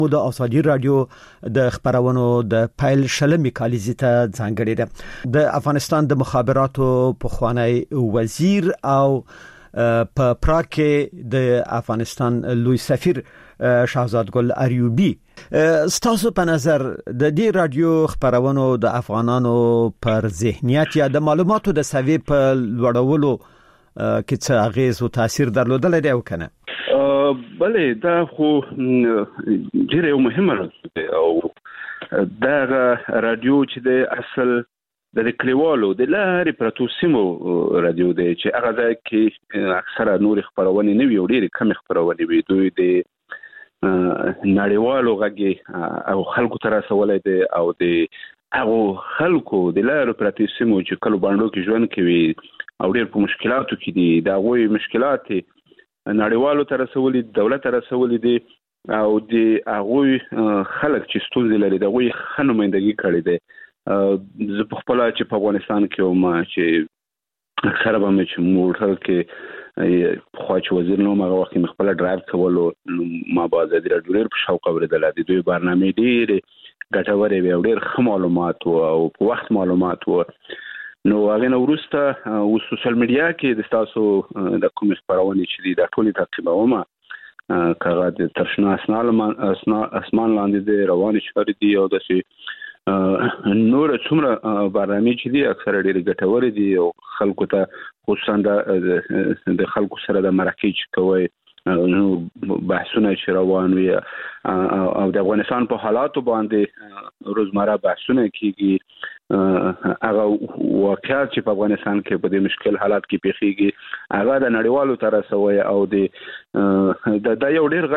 د ازادي رادیو د خبرونو د پایل شلمې کالیزې ته ځانګړې ده. د افغانستان د مخابراتو پخوانی وزیر او په پراګ کې د افغانستان لوی سفیر شهزاد ګل اریوبی، ستاسو په نظر د دې رادیو خبرونو د افغانانو پر ذهنیت یا د معلوماتو د سوي په لوړولو کې څه اغیز او تاثیر درلودل دی او کنه؟ بله، دا خو ډیره مهمه ده او دا رادیو چې د اصل د کلیوالو د لارې پرتو سیمو رادیو دی چې هغه ځای کې اکثره نور خبرونه نه وي او ډېر کم خبرونه وي. دوی د نړیوالو غږی او خلکو ته رسولای دي او د هغه خلکو د لارې پرتو سیمو چې کلو باندې کې ژوند کوي او ډېر په مشکلاتو کې دي، دا غوي مشکلات نړیوالو ته رسولي، دولت ته رسولي دي او د هغه خلک چې ستونزې لري د غوي خنمایندګي کړي دي. زه په خپل چې په افغانستان کې ما چې اکثره به مې چې موټر کې خو چې وزیر نو ما وخت مې خپل ډرایو کولو ما باز د ډېر په شوق اوریدل دي. دوی برنامه ډېر ګټورې وي او ډېر ښه معلومات او په وخت معلومات وو. نو هغه نو ورسته او سوشل میډیا کې د تاسو د کوم خبرونه چې دي د ټولې تعقیبومه کاغه د ترشنا اسمان لاندې د رواني شوري دي او د نور څومره برنامه چې دي اکثره ډېر ګټورې دي او خلکو ته خصوصا د خلکو سره د مرکه کوي نو بحثونه چې روان وي او د افغانستان په حالاتو باندې روزمره بحثونه کیږي. هغه واقعیت چې په افغانستان کې په دې مشکل حالات کې پیښیږي هغه د نړیوالو تر سوی او د یو ډېر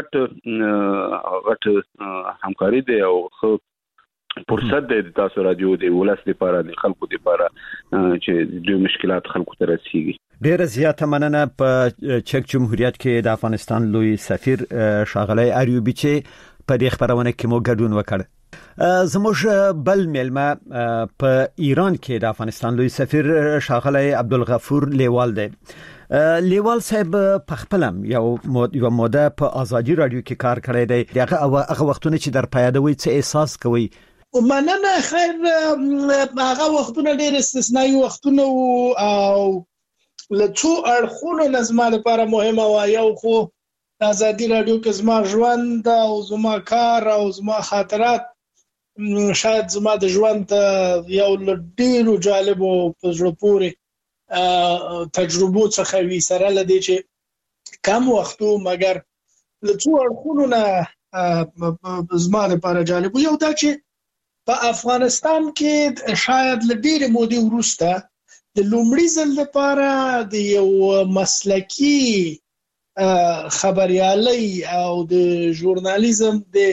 غټ همکاري دی او فرصت دی تاسو رادیو دی ولس لپاره د خلکو لپاره چې د مشکلات خلکو ته رسیږي. ډېر زیاته مننه. په چک جمهوریت کې د افغانستان لوی سفیر ښاغلی اریوبی چې په دې خبرونه کې مو ګډون وکړ. زموږ بل میلمه په ایران کې د افغانستان لوی سفیر ښاغلی عبدالغفور لیوال دی. لیوال صاحب په خپلم یو موده په ازادي رادیو کې کار کړی دی. هغه وختونه چې در پیادوي څه احساس کوي؟ مننه. خیر، هغه وختونه ډېر استثنایی وختونه او لڅو اړخونو لازمه لپاره مهمه و. یو خو ازادي رادیو کې زما ژوند او زما کار او زما خاطرات شاید زما د ژوند یو ډېر جالب او په زړه پورې تجربو څخه وی سره لدی چې کم وختو مګر لڅو اړخونو نه زما لپاره جالب. یو دا چې په افغانستان کې شاید لډېر مودې وروسته د لومړي ځل لپاره د یو مسلکی خبريالي او د ژورنالیزم د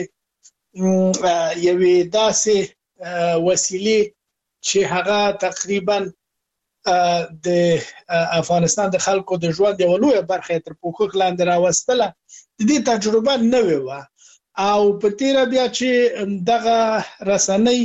یوې داسې وسیلې چې هغه تقریبا د افغانستان د خلکو د ژوند یو لوی برخه تر پوښښ لاندې راوستله. د دې تجربه نوې و او په تیر بیا چې دغه رسنۍ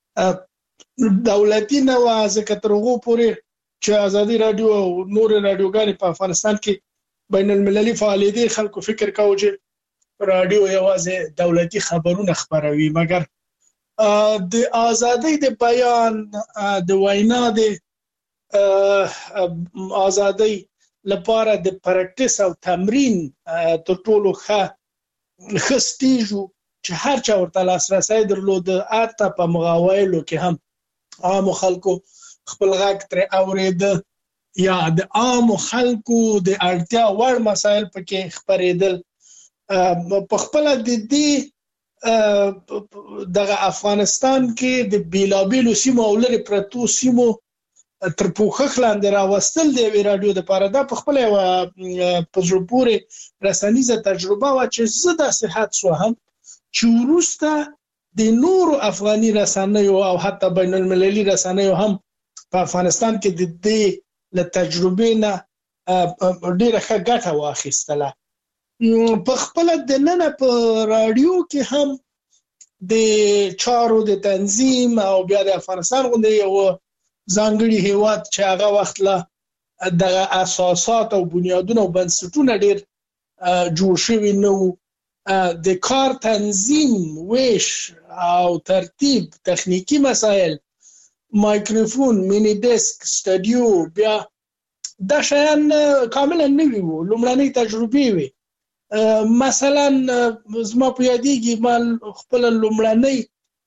دولتي نه و ځکه تر هغه پورې چې ازادي رادیو او نور رادیوګانې په افغانستان کې بین المللي فعالیت خلکو فکر کاوه چې رادیو یوازې دولتي خبرونه خبروي، مګر د ازادۍ د بیان د وینا د ازادۍ لپاره د پریکټیس او تمرین تر ټولو ښه سټیجو چې هر چا ورته لاسرسی درلود. حتی په مغاویلو کې هم عام خلکو خپل غږ تر اوریده یا د عام خلکو د اړتیا وړ مسایل پکې خبرېدل. په خپل د دې دغه افغانستان کې د بیلابیلو سیمو او لري پرتو سیمو تر پوښښ لاندې راوستل دی وی رادیو د پاره. دا په خپل په زړه پورې رسنیزه تجربه و چې زه د صحت سو هم چې وروسته د نورو افغاني رسنیو او حتی بین المللي رسنیو هم په افغانستان کې د دې له تجربې نه ډېره ښه ګټه واخیستله. په خپل د نن په رادیو کې هم د چارو د تنظیم او بیا د افغانستان غونډې یو ځانګړي هیواد چې هغه وخت له د اساسات او بنیادونه او بنسټونه ډېر جوړ شوي نو د کار تنظیم، ویش او ترتیب، تخنیکی مسائل، مایکروفون، مینی ډیسک، سټډیو، بیا دا شیان کاملا نوي وو، لومړنۍ تجربې وي. مثلا زما په یادېږي ما خپل لومړنۍ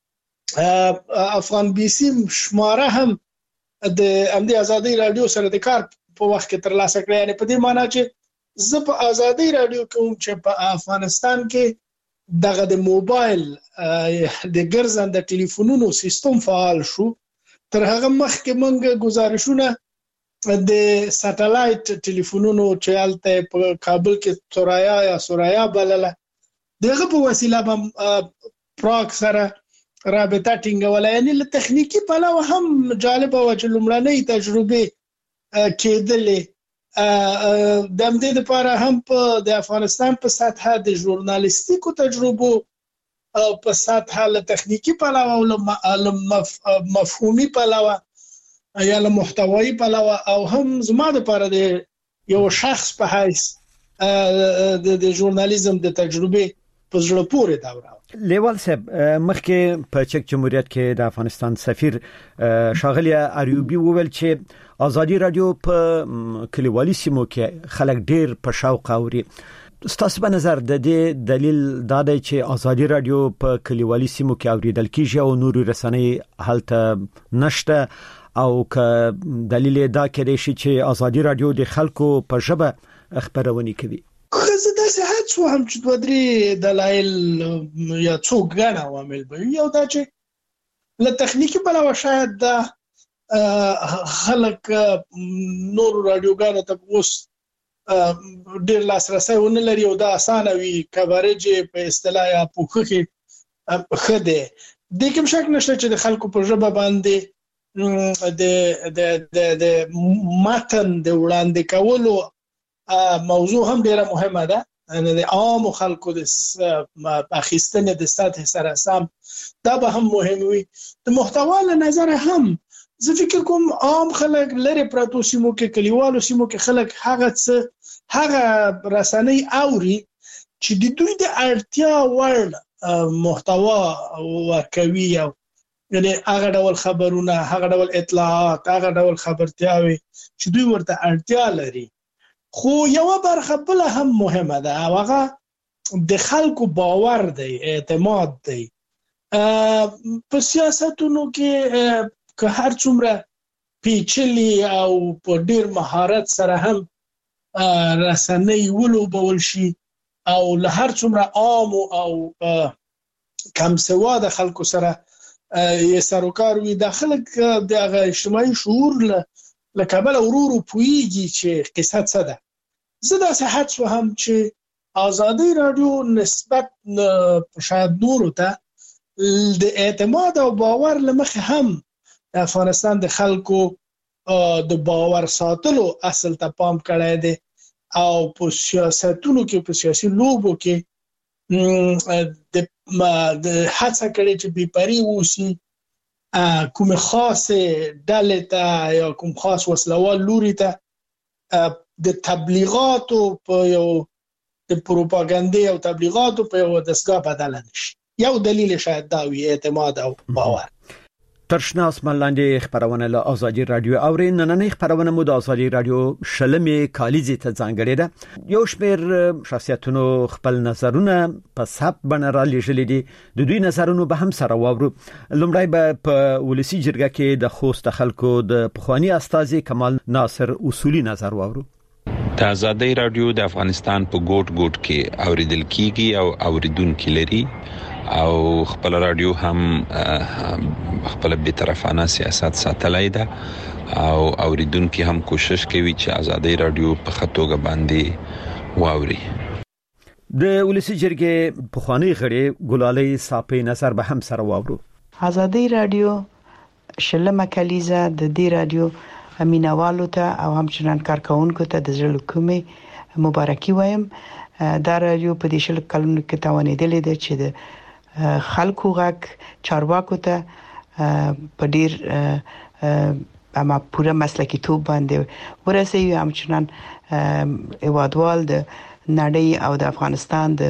افغان بي سي شماره هم د امدي ازادي رادیو سره د کار په وخت کې ترلاسه کړې. یعنی په دې معنی چې زه په ازادي رادیو کوم چې په افغانستان کې دغه د موبایل د ګرځنده ټلیفونونو سیستم فعال شو. تر هغه مخکې موږ گزارشونه د سټلایټ ټلیفونونو چې الته په کابل کې سورایا بلله دغه په وسیله به پراک سره رابطه ټینګوله. یعنی له تخنیکی پلوه هم جالب او چې لومړنۍ تجربې کېدلې. د همدې لپاره هم په د افغانستان په سطحه د ژورنالیستیکو تجربو په سطحه له تخنیکی پلوه او له مفهومي پلوه یا له محتوایي پلوه او هم زما لپاره د یو شخص په حیث د ژورنالیزم د تجربې په زړه پورې دا لیوال صاحب مخکې په چک جمهوریت کې د افغانستان سفیر شاغلی اریوبی وویل چې ازادي رادیو په کلیوالي سیمو کې خلک ډېر په شوق اوري. ستاسو په نظر د دې دلیل دا دی چې ازادي رادیو په کلیوالي سیمو کې اوریدل کیږي او نوري رسنۍ هلته نشته، او که دلیل دا کېدای شي چې ازادي رادیو د خلکو په ژبه خبرونه کوي؟ زه داسې هڅه وهم چې دوه درې دلایل یا څو ګڼ عوامل به یو دا چې له تخنیکی پلوه شاید دا خلک نور رادیوګانو ته اوس ډېر لاسرسی ونه لري او دا اسانه وي، کوریج په اصطلاح یا پوښښ ښه دی. دې کې شک نشته چې د خلکو په ژبه باندې د متن د وړاندې کولو موضوع هم ډیره مهمه ده. د عام خلکو د اخیستنې د سطح سره سم دا به هم مهم وي. د محتوا له نظر هم زه فکر کوم عام خلک لري پراتو سیمو کې، کلیوالو سیمو کې خلک هغه رسنۍ اوري چې د دوی د اړتیا وړ محتوا ورکوي، او یعنی هغه ډول خبرونه، هغه ډول اطلاعات، هغه ډول خبرتیاوي چې دوی ورته اړتیا لري. خو یو برخه بل هم مهمه ده، هغه د خلکو باور دی، اعتماد دی. په سیاستونو کې که هر څومره پیچلي او په ډیر مهارت سره هم رسنۍ ولوبول شي او له هر څومره عام او کم سواد خلکو سره یې سروکار وي، د خلک د اجتماعي شعور له کابل ورورو پویږي چې قصه څه ده. زه داسې حدس وهم چې ازادي رادیو نسبت شاید نورو ته د اعتماد او باور لمخې هم د افغانستان د خلکو د باور ساتلو اصل ته پام کړی دی او په سیاستونو کې، په سیاسي لوبو کې د هڅه کړې چې بېپرې اوسي، کوم خاص ډلې ته یا کوم خاص وسلوال لوري ته د تبلیغاتو په یو د پروپاګاندا او تبلیغاتو په یو دستګاه بدل نشي. یو دلیل شاید دا وي، اعتماد او باور. ترشناس ملاندې خبرونه له ازادي رادیو اورین. نننې خبرونه مو د ازادي رادیو شلمې کالیزې ته ځانګړې ده. یو شمېر شخصیتونو خپل نظرونه په ثبت باندې را لېږلي دي. د دوی نظرونه به هم سره واورو. لومړی به په ولسی جرګه کې د خوست خلکو د پخوانی استاذ کمال ناصر اصولي نظر واورو. د ازادي رادیو د افغانستان په ګوټ ګوټ کې اوریدل کیږي او اوریدونکو لري، او خپل رادیو هم خپل بی‌طرفانه سیاست ساتلای ده او اوریدونکو هم کوشش کوي چې ازادي رادیو په خطوګه باندې واوري. د ولسی جرګې پخوانی غړي ګلالي صاحب نظر به هم سره واورو. ازادي رادیو شلمه کلیزه د دې رادیو امینوالو ته او همچنان کارکونکو ته د زړه کومې مبارکي وایم. دا رادیو په دې شل کلونو کې توانیدلې ده چې د خلکو غږ چارواکو ته په ډیر اما پوره مسلکی توپ باندې ورسېږي. همچنان ایوادوال د نړۍ او د افغانستان د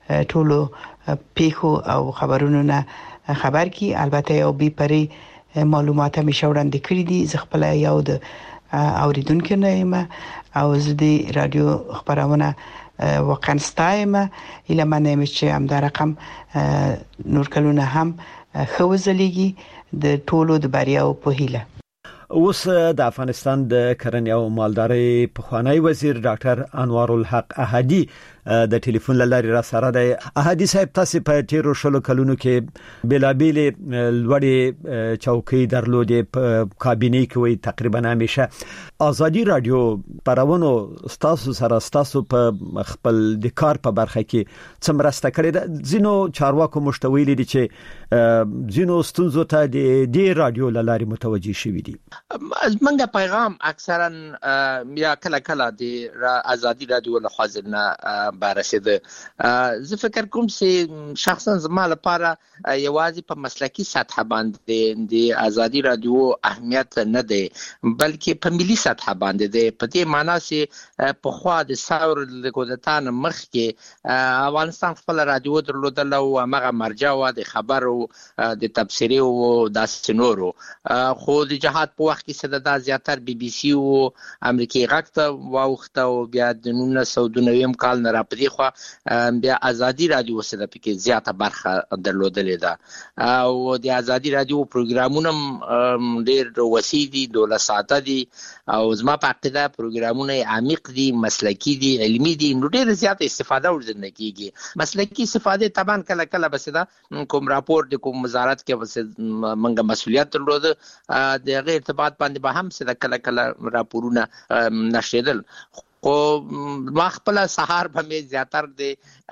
ټولو پیښو او خبرونو نه خبر کی. البته یو بي پري معلومات هم شوړاندې کړی دي. زه خپل یو د اوریدونکو نه یم او زه د رادیو خبرونه واقعا ستایم. اله منه چې هم دا رقم نور کلونه هم خوځلېږي د ټولو د بریاو په هیله. اوس د افغانستان د کرنې او مالدارۍ پخوانی وزیر ډاکټر انوار الحق احدي د ټلیفون لارې را سره دی. احدي صاحب، تاسو په تیرو شلو کلونو کې بلابل لوړې چوکۍ درلودې په کابینه کې وي. تقریبا همیشه ازادي رادیو پرونو تاسو سره تاسو په خپل د کار په برخه کې څمرسته کړې ده. زینو چارواکو مشتویل دي چې زینو ستونزو ته د رادیو لارې متوجي شوي دي. منګه پیغام اکثرا یا کله د ازادي رادیو له خاطرنا بارسیده. زه فکر کوم چې شخصا زما لپاره یوازې په مسلکی سطح باندې د ازادي رادیو اهمیت نه دی، بلکې په ملي سطح باندې دی. په دې معنی چې په خوا د ثور لګودتان مخ کې افغانستان خپل رادیو درلودل او هغه مرجع و د خبرو د تبصرې او د سنورو. خو د جهاد په وخت کې صدا زیاتر بي بي سي او امریکای غږ ته واوخته او بیا د 1990 کال نه را پدې خو بیا ازادي رادیو سره پکې زیاته برخه درلودلې ده او د ازادي رادیو پروګرامونه ډېر وسیع دي، 12 ساعته دي او زما په عقیده پروګرامونه عمیق دي، مسلکی دي، علمي دي، نو ډېر زیاته استفاده ورزنه کیږي. مسلکی استفاده طبعا کله بس دا کوم راپور د کوم وزارت کې بس منګه مسولیت درلوده د غیر ارتباط باندې به هم څه کله راپورونه نشریدل. خو ما خپل سهار په می زیاتر د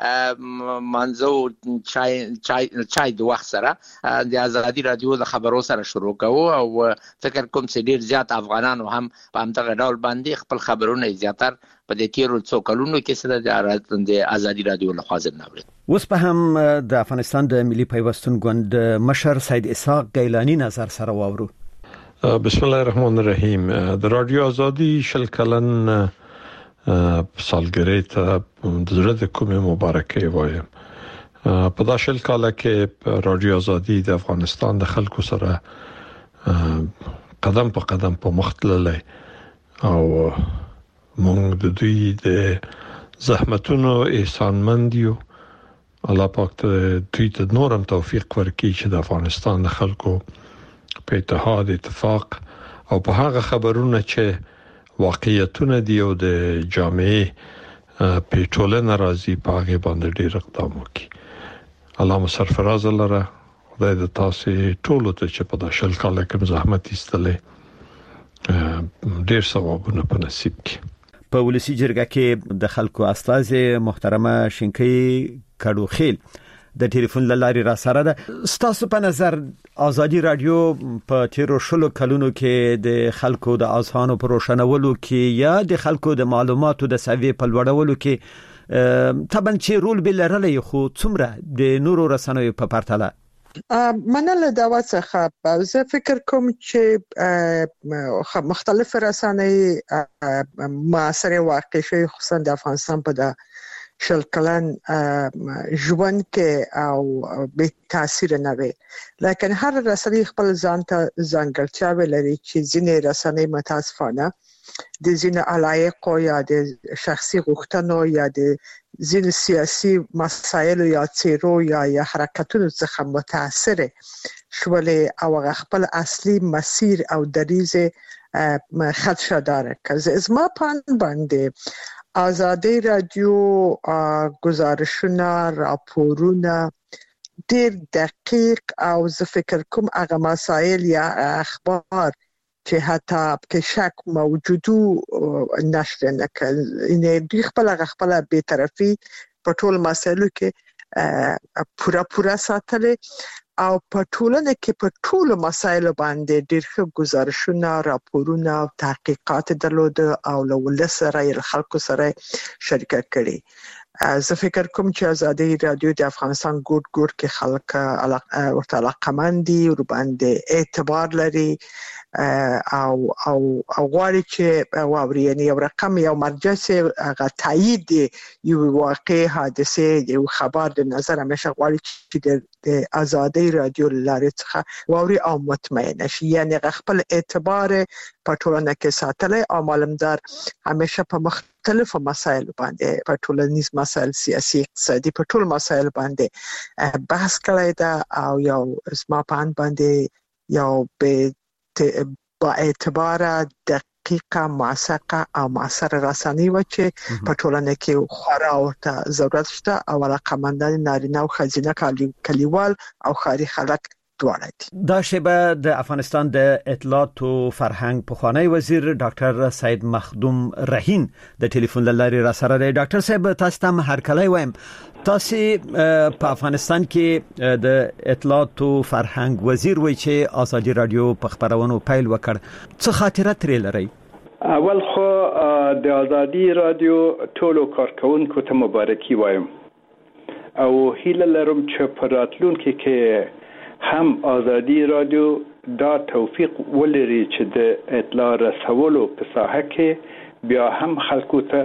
منځو چای د وخت سره د ازادي رادیو د خبرو سره شروع کوو او فکر کوم چې ډیر زیات افغانانو هم په همدغه ډول باندې خپل خبرونه زیاتر په دې تیرو څو کلونو کې سره د ازادي رادیو له خوا ځناوړي. اوس په هم د افغانستان د ملي پیوستون ګوند مشر سید اسحاق گیلانی نظر سره واورو. بسم الله الرحمن الرحیم. د رادیو ازادي شل کلن سالګری ته د زړه د کومې مبارکي وایم. په دا شل کال کې رادیو ازادي د افغانستان د خلکو سره قدم په قدم په مخ تللی او موږ د دوی د زحمتونو احسانمند یو. الله پاک ته دوی ته نورم توفیق ورکړي چې د افغانستان د خلکو په اتحاد اتفاق او په هغه خبرونه چې واقعیتونه دی او د جامعې په ټولنه راځي په هغه باندې ډیر اقدام وکړي. الله مو سرفراز لره. خدای د تاسو ټولو ته چې په داشل کال کې زحمت ایستلې ډیر ثوابونه په نصیب کړي. په ولسی جرګه کې د خلکو استاذ محترمه شینکی کډوخیل د ټلیفون لارې را سره ده. ستاسو په نظر ازادي رادیو په تیرو شلو کلونو کې د خلکو د اذهانو پر روشنولو کې یا د خلکو د معلوماتو د سوي په لوړولو کې طبعا چې رول بل لري، خو څومره د نورو رسنیو په پرتله؟ منل دا وڅخه زه فکر کوم چې مختلف رسنۍ معاصره واقع شوی خصوصا د افغانستان په شل کلن ژوند کې او به تاثیر نه وي، لکه هر رسنۍ خپل ځان ته ځانګړتیاوې لري چې ځینې رسنۍ متاسفانه د ځینې علایق یا د شخصي غوښتنو یا د ځینې سیاسي مسایلو یا څیرو یا حرکتونو څخه متاثر شولې او خپل اصلي مسیر او دریزه خدشه داره. که زما پان باندې ازادي رادیو گزارشونه، راپورونه ډېر دقیق او زه فکر کوم هغه مسایل یا اخبار چې حتی کې شک موجودو نشر نه کوي. ان دوی خپل بی‌طرفي په ټول مسایلو کې پورا ساتل او په ټولنه کې په ټولو مسایلو باندې ډېر ښه گزارشونه، راپورونه او تحقیقات درلود او له ولس سره خلکو سره شریک کړي. زه فکر کوم چې آزادي رادیو د افغانستان ګوټ کې خلک ورته علاقمند دي او باندې اعتبار لري او غواړي چې واوري یو رقم یو مرجع سي هغه تایید یو واقع حادثه یو خبر د نظر همیشه غواړي چې د آزادي رادیو لارې څخه واوري او مطمئن شي یعنی خپل اعتبار په ټولنه کې ساتل او معلومدار همیشه په مختلفو مسایلو باندې په ټولنیز مسایل سیاسي اقتصادي په ټول مسایل باندې بحث کړی دا او یو اسما پاند باندې یو با اعتبار دقیقه موثقه او موثر رساني و چې په ټولنه کې خورا ورته ضرورت شته او علاقمندان نارینه او ښځینه کلیوال او ښاري خلک دواړه دي. دا شیبه د افغانستان د اطلاعات او فرهنګ پخوانی وزیر ډاکټر سید مخدوم رهین د ټلیفون لارې را سره دی. ډاکټر صاحب تاسو ته هرکلی وایم. تاسو په افغانستان کې د اطلاعات او فرهنګ وزیر وای چې آزادي رادیو په خبرونو پیل وکړ. څه خاطره ترې لري؟ اول خو د آزادي رادیو ټولو کارکونکو ته مبارکي وایم او هیله لرم چې په راتلونکي کې هم آزادي رادیو دا توفیق ولري چې د اطلاع رسولو په ساحه کې بیا هم خلکو ته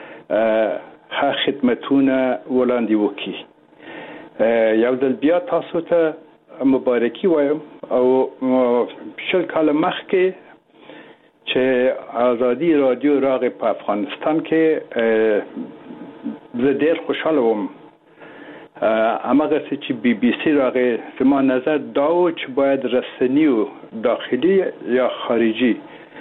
خدمتونه وړاندې وکړي. یو ځل بیا تاسو ته مبارکي وایم او شل کال مخکې چې آزادي رادیو راغی په افغانستان کې زه ډېر خوشاله وم. اماغه چې بي بي سي راغی زما نظر دا و چې باید رسنیو داخلي یا خارجي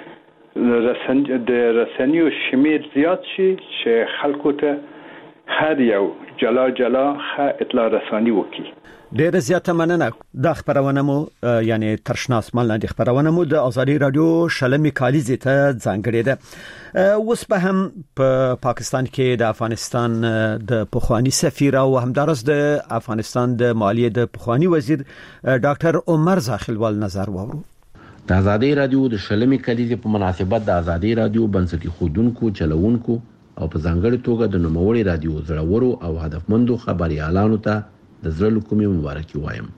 د رسنیو شمیر زیات شي چې خلکو ته هر یو جلا اطلاع رسانی وکړي. ډېر زیاته مننه. د خبرونه مو یعنی ترشناس مال د خبرونه مو د آزادي رادیو شلمي کالیزه ته ځانګړې ده. اوس به هم په پاکستان کې د افغانستان د پخوانی سفیر او همدارس د افغانستان د مالیې د پخوانی وزیر ډاکټر عمر زاخیلوال نظر واورو. د آزادي رادیو د شلمي کلیزې په مناسبت د آزادي رادیو بنسټي خودونکو چلوونکو او په ځانګړي توګه د نوموړي رادیو زړورو او هدفمندو خبريالانو ته د زړه کومې مبارکي وایم.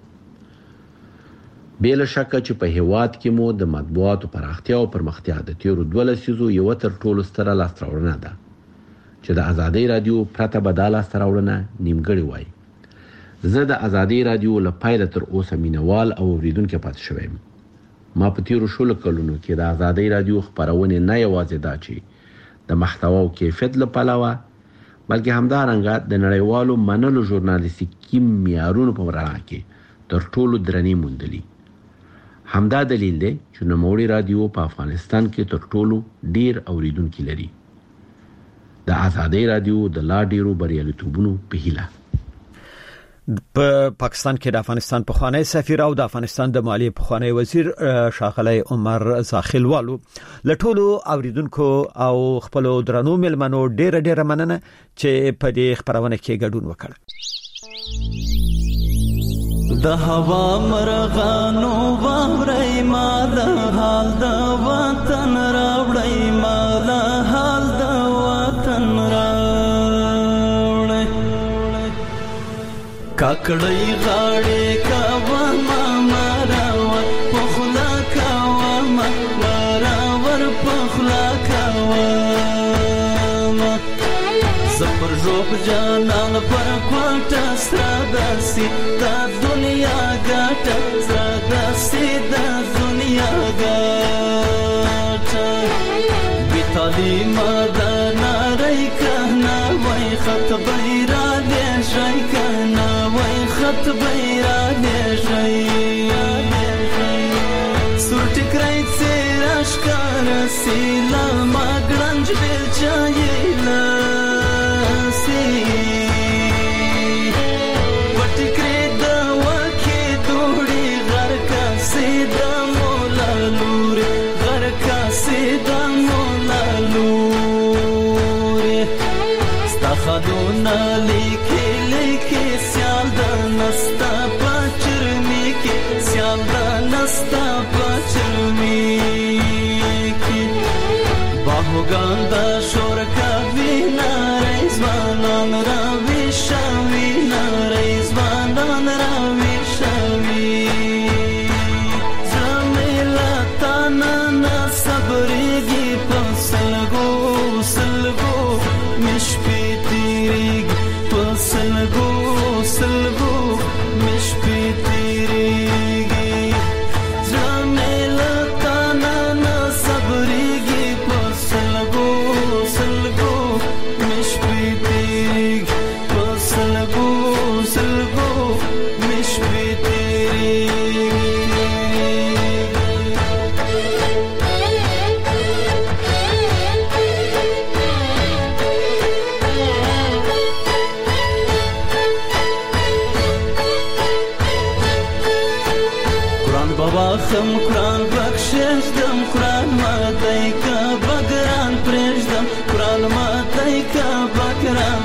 بلا شک چې په هیواد کې مو د مطبوعاتو پراختیا او پرمختیا د تیرو 12 لسیزو یو تر ټولو ستره لاستراوړنه ده چې د آزادي رادیو پرته بداله لاستراوړنه نیمګړی وای. زه د آزادي رادیو لپاره تر اوسه مینوال او اوریدونکو پاتې شوم. ما په تیرو شلو کلونو کې د آزادي رادیو خبرونه نه یوازې دا چې د محتوا او کیفیت لپاره بلکې همدارنګه د نړیوالو منلو ژورنالیستیکي معیارونو په وړاندې کې تر ټولو درنې موندلي. همدا دلیل دی چې نوموړي رادیو په افغانستان کې تر ټولو ډیر اوریدونکو لري. د آزادي رادیو د لا ډیرو بریالیتوبونو په هیله. په پاکستان کې د افغانستان پخوانی سفیر او د افغانستان د مالیې پخوانی وزیر ښاغلی عمر زاخیلوالو لټولو اوریدونکو او خپل درنو ملمنو ډېر مننه چې په دې خبرونه کې ګډون وکړ. د هوا مرغانو واوري ما د حال د وطن راوړی ما د حال د وطن راوړی کاکړی غاړې کاوه ما مراور پخلا کاوه ما مراور پخلا کاوه زپر روب جانان پر کوټه ساداسي دا دنیا ګټه ساداسي دا دنیا ګټه بیتالي ماده ناري کنا وای خط بیره دې شي کنا وای خط بیره دې شي سورټ کرای سراش کار سیلا ما ګرنج دل چایلا خدونا لیکي سیال د نستا پچرمی کې سیال د نستا پچرمی کې باهوګان د شور کا وینا رئیس وانان را مشبي تیری قرآن بابا خم قرآن بخشش دم قرآن ماتای کا بگران پرشدم قرآن ماتای کا بگران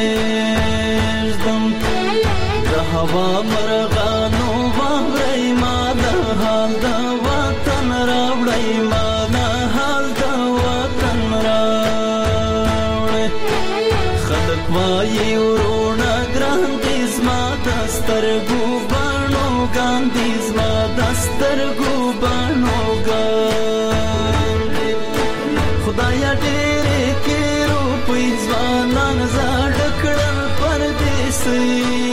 پرشدم ده هوا مرغانو باورای ما ده حال ده وطن راوړی ما ده حال ده وطن راوړی خلق وایي ورونه ګران دي زما د سترګو بڼو ګاندي زما د سترګو بڼو ګاندي خدایا ډېرې کې روپۍ ځوانان زاړه کړل پردیسي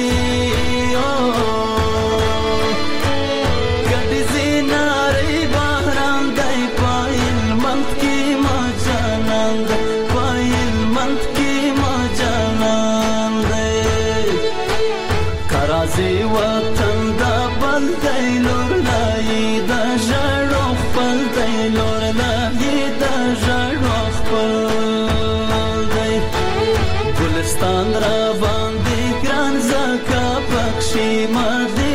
ګډې زینارې بهران دی پایل منت کې ما جانان دی پایل منت کې ما جانان دی کرازي وطن دا بل دی لور لای دا ژړو خپل دی لور لای دا ژړو خپل دی ګلستان را باندې ګران زکا پکشي ما دی